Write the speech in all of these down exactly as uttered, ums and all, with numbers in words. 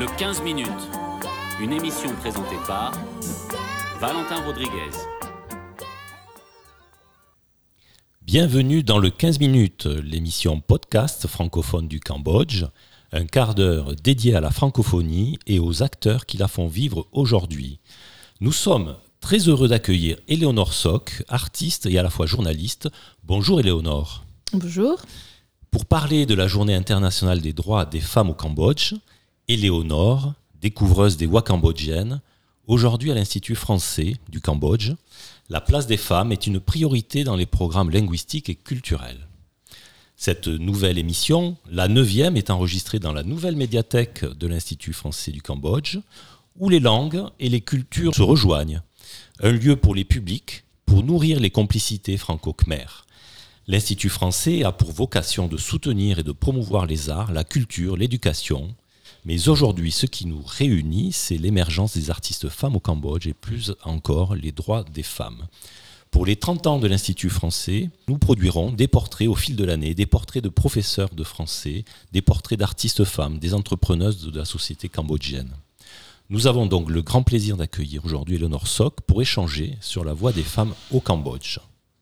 Le quinze minutes, une émission présentée par Valentin Rodriguez. Bienvenue dans le quinze minutes, l'émission podcast francophone du Cambodge, un quart d'heure dédié à la francophonie et aux acteurs qui la font vivre aujourd'hui. Nous sommes très heureux d'accueillir Éléonore Soc, artiste et à la fois journaliste. Bonjour Éléonore. Bonjour. Pour parler de la Journée internationale des droits des femmes au Cambodge, Éléonore, découvreuse des voix cambodgiennes, aujourd'hui à l'Institut français du Cambodge, la place des femmes est une priorité dans les programmes linguistiques et culturels. Cette nouvelle émission, la neuvième, est enregistrée dans la nouvelle médiathèque de l'Institut français du Cambodge, où les langues et les cultures se rejoignent. Un lieu pour les publics, pour nourrir les complicités franco-khmères. L'Institut français a pour vocation de soutenir et de promouvoir les arts, la culture, l'éducation. Mais aujourd'hui, ce qui nous réunit, c'est l'émergence des artistes femmes au Cambodge et plus encore les droits des femmes. Pour les trente ans de l'Institut français, nous produirons des portraits au fil de l'année, des portraits de professeurs de français, des portraits d'artistes femmes, des entrepreneuses de la société cambodgienne. Nous avons donc le grand plaisir d'accueillir aujourd'hui Éléonore Soc pour échanger sur la voix des femmes au Cambodge.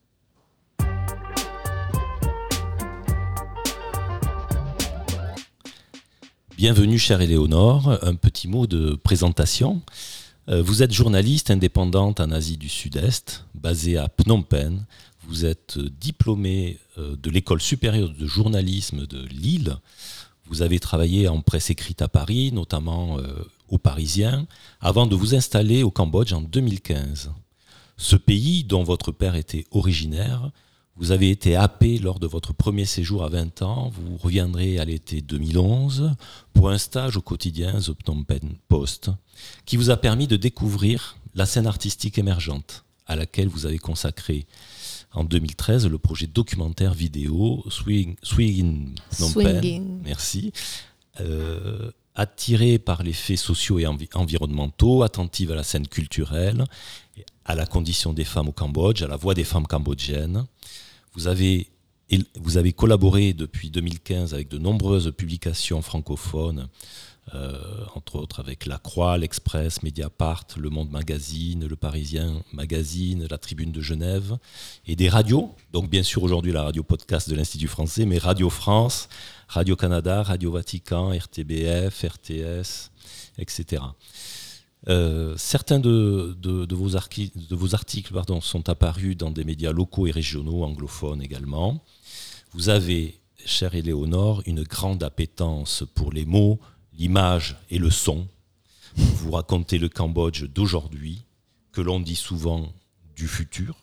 Bienvenue chère Éléonore, un petit mot de présentation. Vous êtes journaliste indépendante en Asie du Sud-Est, basée à Phnom Penh. Vous êtes diplômée de l'École supérieure de journalisme de Lille. Vous avez travaillé en presse écrite à Paris, notamment au Parisien, avant de vous installer au Cambodge en deux mille quinze. Ce pays, dont votre père était originaire, vous avez été happé lors de votre premier séjour à vingt ans. Vous reviendrez à l'été deux mille onze pour un stage au quotidien The Phnom Penh Post, qui vous a permis de découvrir la scène artistique émergente, à laquelle vous avez consacré en deux mille treize le projet documentaire vidéo Swing, Swing Phnom Penh. Merci. Euh, attirée par les faits sociaux et envi- environnementaux, attentive à la scène culturelle, à la condition des femmes au Cambodge, à la voix des femmes cambodgiennes. Vous avez, vous avez collaboré depuis deux mille quinze avec de nombreuses publications francophones, euh, entre autres avec La Croix, L'Express, Mediapart, Le Monde Magazine, Le Parisien Magazine, La Tribune de Genève, et des radios, donc bien sûr aujourd'hui la radio podcast de l'Institut français, mais Radio France, Radio-Canada, Radio Vatican, R T B F, R T S, et cetera. Euh, certains de, de, de, vos, archi- de vos articles pardon, sont apparus dans des médias locaux et régionaux, anglophones également. Vous avez, chère Éléonore, une grande appétence pour les mots, l'image et le son. Vous racontez le Cambodge d'aujourd'hui, que l'on dit souvent du futur.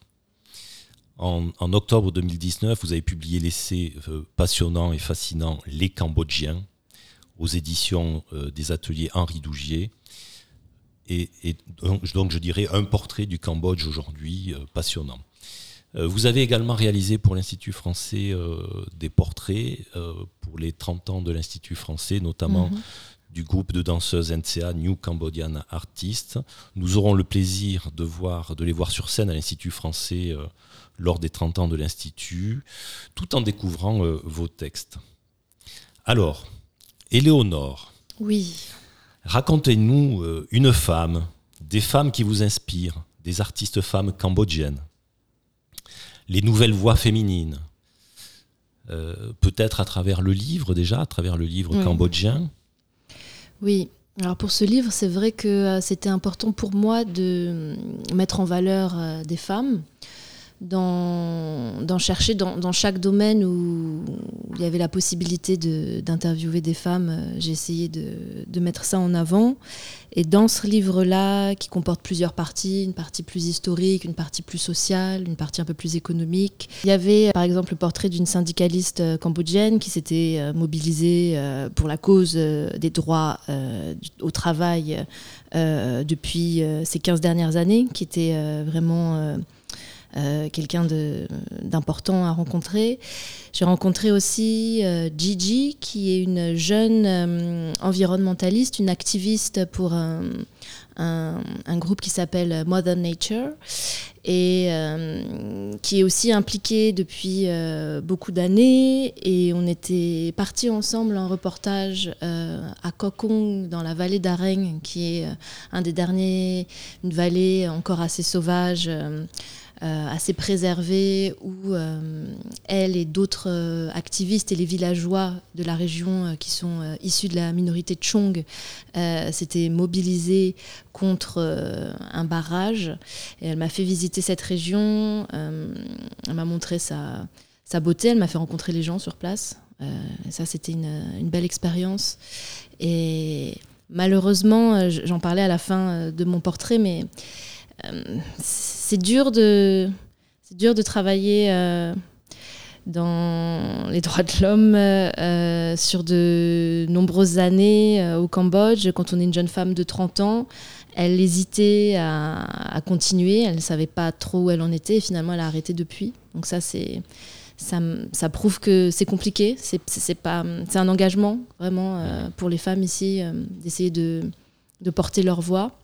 En, en octobre deux mille dix-neuf, vous avez publié l'essai euh, passionnant et fascinant « Les Cambodgiens » aux éditions euh, des ateliers Henri Dougier. Et, et donc, donc je dirais un portrait du Cambodge aujourd'hui euh, passionnant. Euh, vous avez également réalisé pour l'Institut français euh, des portraits euh, pour les trente ans de l'Institut français, notamment mmh. du groupe de danseuses N C A, New Cambodian Artists. Nous aurons le plaisir de, voir, de les voir sur scène à l'Institut français euh, lors des trente ans de l'Institut, tout en découvrant euh, vos textes. Alors, Éléonore. Oui. Racontez-nous euh, une femme, des femmes qui vous inspirent, des artistes femmes cambodgiennes, les nouvelles voix féminines, euh, peut-être à travers le livre déjà, à travers le livre oui. cambodgien. Oui, alors pour ce livre, c'est vrai que euh, c'était important pour moi de mettre en valeur euh, des femmes, d'en, d'en chercher dans, dans chaque domaine où il y avait la possibilité de, d'interviewer des femmes. J'ai essayé de, de mettre ça en avant. Et dans ce livre-là, qui comporte plusieurs parties, une partie plus historique, une partie plus sociale, une partie un peu plus économique, il y avait par exemple le portrait d'une syndicaliste cambodgienne qui s'était mobilisée pour la cause des droits au travail depuis ces quinze dernières années, qui était vraiment euh, quelqu'un de, d'important à rencontrer. J'ai rencontré aussi euh, Gigi, qui est une jeune euh, environnementaliste, une activiste pour un, un, un groupe qui s'appelle Mother Nature, et euh, qui est aussi impliquée depuis euh, beaucoup d'années. Et on était partis ensemble en reportage euh, à Kokong, dans la vallée d'Areng, qui est euh, un des derniers, une vallée encore assez sauvage, euh, euh, assez préservée, où euh, elle et d'autres euh, activistes et les villageois de la région euh, qui sont euh, issus de la minorité Tchong euh, s'étaient mobilisés contre euh, un barrage. Et elle m'a fait visiter cette région, euh, elle m'a montré sa, sa beauté, elle m'a fait rencontrer les gens sur place. Euh, et ça, c'était une, une belle expérience. Et malheureusement, j'en parlais à la fin de mon portrait, mais euh, c'est dur de, c'est dur de travailler euh, dans les droits de l'homme euh, sur de nombreuses années euh, au Cambodge. Quand on est une jeune femme de trente ans, elle hésitait à, à continuer, elle ne savait pas trop où elle en était, et finalement elle a arrêté depuis. Donc ça, c'est, ça, ça prouve que c'est compliqué, c'est, c'est, pas, c'est un engagement vraiment euh, pour les femmes ici, euh, d'essayer de, de porter leur voix.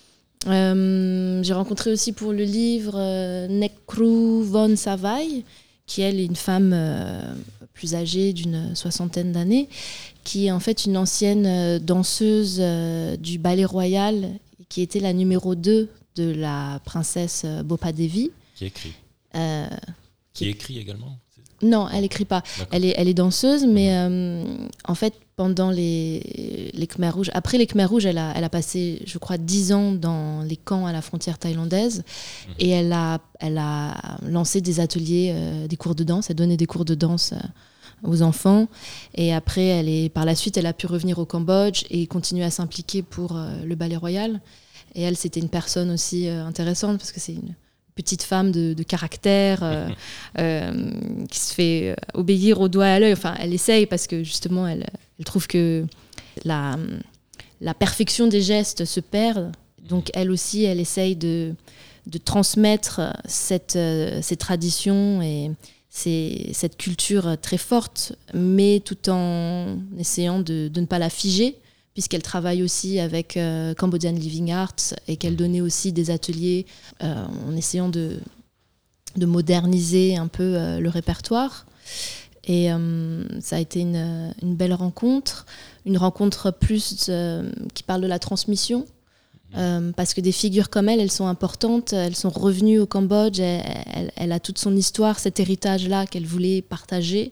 Euh, j'ai rencontré aussi pour le livre euh, Nekru von Savai, qui elle est une femme euh, plus âgée d'une soixantaine d'années, qui est en fait une ancienne euh, danseuse euh, du ballet royal, qui était la numéro deux de la princesse euh, Bopa Devi. Qui écrit euh, Qui écrit également? Non, elle écrit pas. Elle est, elle est danseuse, mais euh, en fait, pendant les, les Khmer Rouges, après les Khmer Rouges, elle a, elle a passé, je crois, dix ans dans les camps à la frontière thaïlandaise, mmh. et elle a, elle a lancé des ateliers, euh, des cours de danse. Elle donnait des cours de danse euh, aux enfants, et après, elle est, par la suite, elle a pu revenir au Cambodge et continuer à s'impliquer pour euh, le ballet royal. Et elle, c'était une personne aussi euh, intéressante, parce que c'est une petite femme de, de caractère euh, euh, qui se fait obéir au doigt et à l'œil. Enfin, elle essaye parce que justement, elle, elle trouve que la, la perfection des gestes se perd. Donc, elle aussi, elle essaye de, de transmettre cette, euh, ces traditions et ces, cette culture très forte, mais tout en essayant de, de ne pas la figer, puisqu'elle travaille aussi avec euh, Cambodian Living Arts et qu'elle donnait aussi des ateliers euh, en essayant de, de moderniser un peu euh, le répertoire. Et euh, ça a été une, une belle rencontre, une rencontre plus euh, qui parle de la transmission, euh, parce que des figures comme elle, elles sont importantes, elles sont revenues au Cambodge, elle, elle, elle a toute son histoire, cet héritage-là qu'elle voulait partager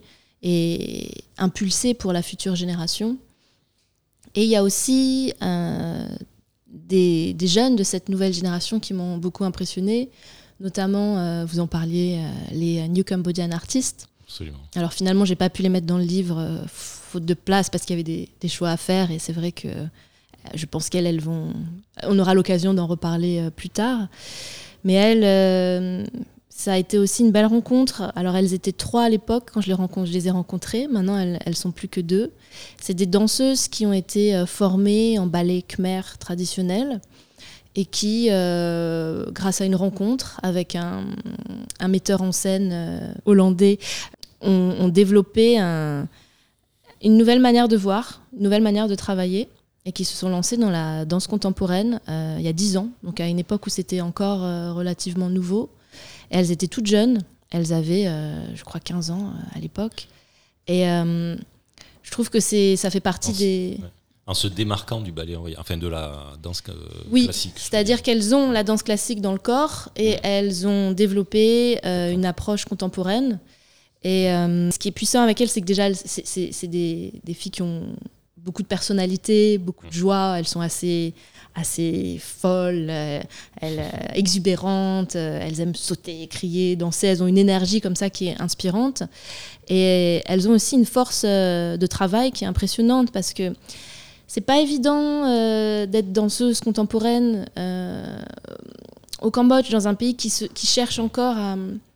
et impulser pour la future génération. Et il y a aussi euh, des, des jeunes de cette nouvelle génération qui m'ont beaucoup impressionnée, notamment, euh, vous en parliez, euh, les New Cambodian Artists. Absolument. Alors finalement, je n'ai pas pu les mettre dans le livre, euh, faute de place, parce qu'il y avait des, des choix à faire, et c'est vrai que euh, je pense qu'elles, elles vont... On aura l'occasion d'en reparler euh, plus tard. Mais elles... Euh, ça a été aussi une belle rencontre. Alors, elles étaient trois à l'époque quand je les, rencontre, je les ai rencontrées. Maintenant, elles ne sont plus que deux. C'est des danseuses qui ont été euh, formées en ballet khmer traditionnel et qui, euh, grâce à une rencontre avec un, un metteur en scène euh, hollandais, ont, ont développé un, une nouvelle manière de voir, une nouvelle manière de travailler, et qui se sont lancées dans la danse contemporaine euh, il y a dix ans, donc à une époque où c'était encore euh, relativement nouveau. Et elles étaient toutes jeunes, elles avaient, euh, je crois, quinze ans euh, à l'époque. Et euh, je trouve que c'est, ça fait partie en des... Ouais. En se démarquant du ballet, enfin de la danse euh, oui, classique. Oui, c'est-à-dire qu'elles ont la danse classique dans le corps et mmh. elles ont développé euh, une approche contemporaine. Et euh, ce qui est puissant avec elles, c'est que déjà, c'est, c'est, c'est des, des filles qui ont beaucoup de personnalité, beaucoup de joie, elles sont assez... assez folles, euh, elles, euh, exubérantes, euh, elles aiment sauter, crier, danser, elles ont une énergie comme ça qui est inspirante. Et elles ont aussi une force euh, de travail qui est impressionnante parce que c'est pas évident euh, d'être danseuse contemporaine euh, au Cambodge, dans un pays qui, se, qui cherche encore à,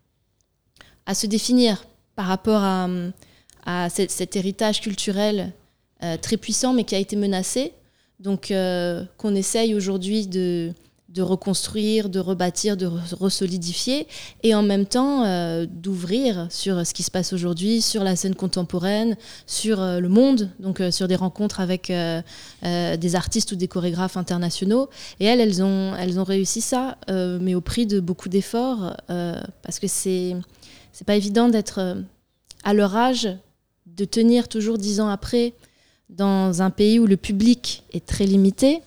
à se définir par rapport à, à cet, cet héritage culturel euh, très puissant mais qui a été menacé. Donc, euh, qu'on essaye aujourd'hui de, de reconstruire, de rebâtir, de re- resolidifier, et en même temps euh, d'ouvrir sur ce qui se passe aujourd'hui, sur la scène contemporaine, sur euh, le monde, donc euh, sur des rencontres avec euh, euh, des artistes ou des chorégraphes internationaux. Et elles, elles ont, elles ont réussi ça, euh, mais au prix de beaucoup d'efforts, euh, parce que c'est, c'est pas évident d'être euh, à leur âge, de tenir toujours dix ans après dans un pays où le public est très limité.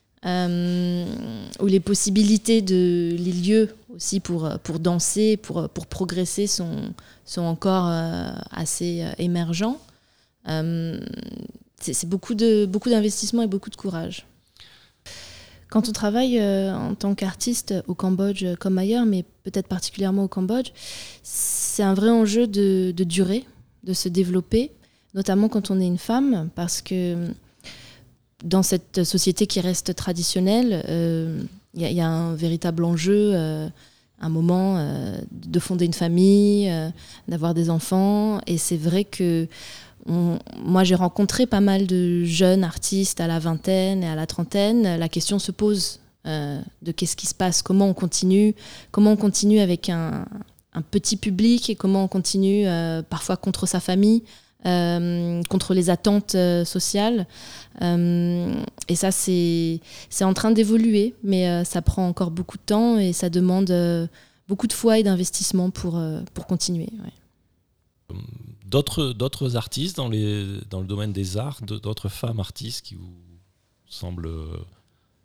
Euh, où les possibilités de les lieux aussi pour, pour danser, pour, pour progresser sont, sont encore euh, assez euh, émergents. Euh, c'est, c'est beaucoup, de, beaucoup d'investissement et beaucoup de courage. Quand on travaille euh, en tant qu'artiste au Cambodge comme ailleurs, mais peut-être particulièrement au Cambodge, c'est un vrai enjeu de, de durée, de se développer, notamment quand on est une femme, parce que dans cette société qui reste traditionnelle, il euh, y, y a un véritable enjeu, euh, un moment euh, de fonder une famille, euh, d'avoir des enfants. Et c'est vrai que on, moi, j'ai rencontré pas mal de jeunes artistes à la vingtaine et à la trentaine. La question se pose euh, de qu'est-ce qui se passe, comment on continue, comment on continue avec un, un petit public et comment on continue euh, parfois contre sa famille. Euh, contre les attentes euh, sociales. Euh, et ça, c'est, c'est en train d'évoluer, mais euh, ça prend encore beaucoup de temps et ça demande euh, beaucoup de foi et d'investissement pour, euh, pour continuer. Ouais. D'autres, d'autres artistes dans, les, dans le domaine des arts, d'autres femmes artistes qui vous semblent importantes ?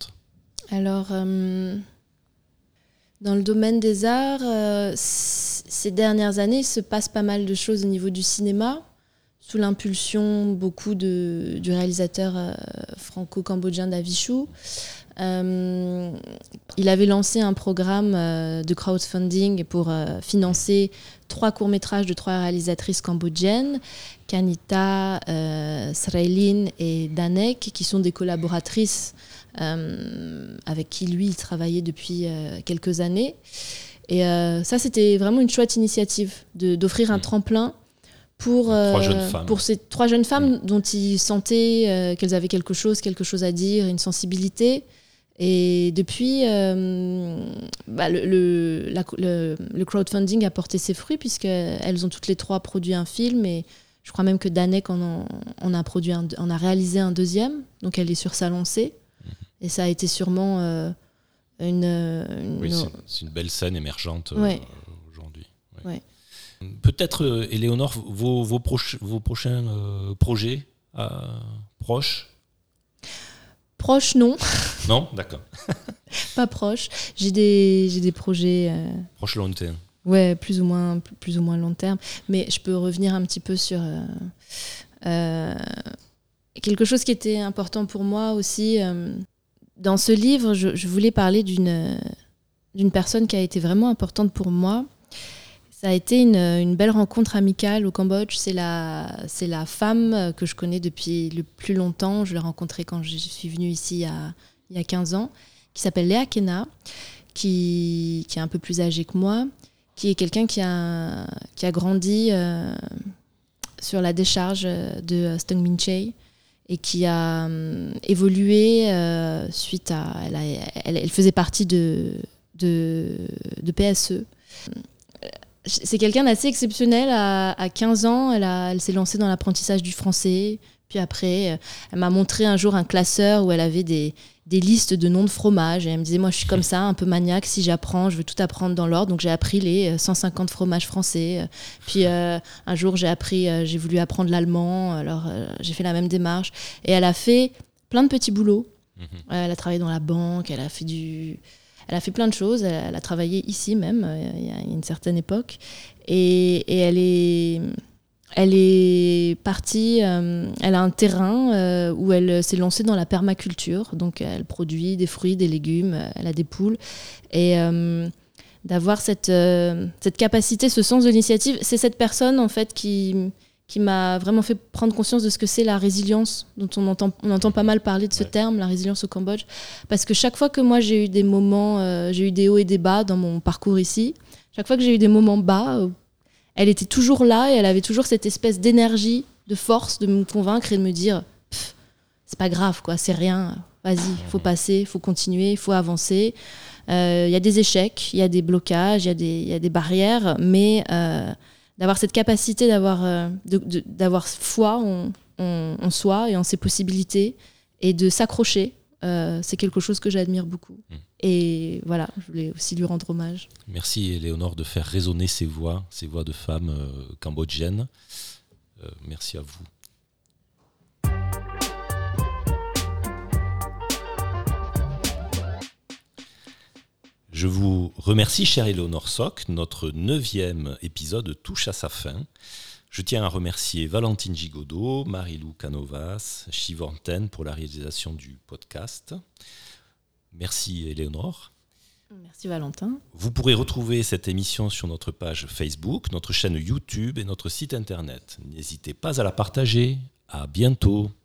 Alors, euh, dans le domaine des arts, euh, ces dernières années, il se passe pas mal de choses au niveau du cinéma, sous l'impulsion beaucoup de, du réalisateur euh, franco-cambodgien Davichou. Euh, il avait lancé un programme euh, de crowdfunding pour euh, financer trois courts-métrages de trois réalisatrices cambodgiennes, Kanita, euh, Sraylin et Danek, qui sont des collaboratrices euh, avec qui lui il travaillait depuis euh, quelques années. Et euh, ça, c'était vraiment une chouette initiative de, d'offrir un tremplin pour, euh, trois jeunes femmes. pour ces trois jeunes femmes mmh. dont ils sentaient euh, qu'elles avaient quelque chose, quelque chose à dire, une sensibilité. Et depuis, euh, bah, le, le, la, le, le crowdfunding a porté ses fruits puisqu'elles ont toutes les trois produit un film et je crois même que Danek en, en, en, a, produit un, en a réalisé un deuxième. Donc elle est sur sa lancée. Mmh. Et ça a été sûrement... Euh, Une, une... Oui, c'est, c'est une belle scène émergente ouais. euh, aujourd'hui. Ouais. Ouais. Peut-être, euh, Éléonore, vos, vos, proches, vos prochains euh, projets euh, proches ? Proches, non. Non ? D'accord. Pas proches. J'ai des, j'ai des projets... Euh... Proches long terme. Ouais, plus ou moins, plus ou moins long terme. Mais je peux revenir un petit peu sur... Euh, euh, quelque chose qui était important pour moi aussi... Euh, Dans ce livre, je, je voulais parler d'une, d'une personne qui a été vraiment importante pour moi. Ça a été une, une belle rencontre amicale au Cambodge. C'est la, c'est la femme que je connais depuis le plus longtemps. Je l'ai rencontrée quand je suis venue ici il y a, il y a quinze ans, qui s'appelle Léa Kena, qui, qui est un peu plus âgée que moi, qui est quelqu'un qui a, qui a grandi euh, sur la décharge de Stung Min Chey, et qui a euh, évolué euh, suite à... Elle, a, elle, elle faisait partie de, de, de P S E. C'est quelqu'un d'assez exceptionnel. À, à quinze ans, elle, a, elle s'est lancée dans l'apprentissage du français. Puis après, elle m'a montré un jour un classeur où elle avait des, des listes de noms de fromages. Et elle me disait, moi, je suis comme ça, un peu maniaque. Si j'apprends, je veux tout apprendre dans l'ordre. Donc, j'ai appris les cent cinquante fromages français. Puis, euh, un jour, j'ai appris, euh, j'ai voulu apprendre l'allemand. Alors, euh, j'ai fait la même démarche. Et elle a fait plein de petits boulots. Mmh. Euh, elle a travaillé dans la banque. Elle a fait du... Elle a fait plein de choses. Elle, elle a travaillé ici même, euh, il y a une certaine époque. Et, et elle est... Elle est partie, euh, elle a un terrain euh, où elle s'est lancée dans la permaculture. Donc, elle produit des fruits, des légumes, elle a des poules. Et euh, d'avoir cette, euh, cette capacité, ce sens de l'initiative, c'est cette personne, en fait, qui, qui m'a vraiment fait prendre conscience de ce que c'est la résilience, dont on entend, on entend pas mal parler de ce ouais. terme, la résilience au Cambodge. Parce que chaque fois que moi, j'ai eu des moments, euh, j'ai eu des hauts et des bas dans mon parcours ici, chaque fois que j'ai eu des moments bas, euh, elle était toujours là et elle avait toujours cette espèce d'énergie, de force de me convaincre et de me dire c'est pas grave, quoi, c'est rien, vas-y, il faut passer, il faut continuer, il faut avancer. Il euh, y a des échecs, il y a des blocages, il y, y a des barrières, mais euh, d'avoir cette capacité d'avoir, euh, de, de, d'avoir foi en, en, en soi et en ses possibilités et de s'accrocher, euh, c'est quelque chose que j'admire beaucoup. Mmh. Et voilà, je voulais aussi lui rendre hommage. Merci Éléonore de faire résonner ces voix, ces voix de femmes euh, cambodgiennes. Euh, merci à vous. Je vous remercie, chère Éléonore Soc. Notre neuvième épisode touche à sa fin. Je tiens à remercier Valentine Gigodeau, Marie-Lou Canovas, Chivanten pour la réalisation du podcast. Merci Éléonore. Merci Valentin. Vous pourrez retrouver cette émission sur notre page Facebook, notre chaîne YouTube et notre site internet. N'hésitez pas à la partager. À bientôt.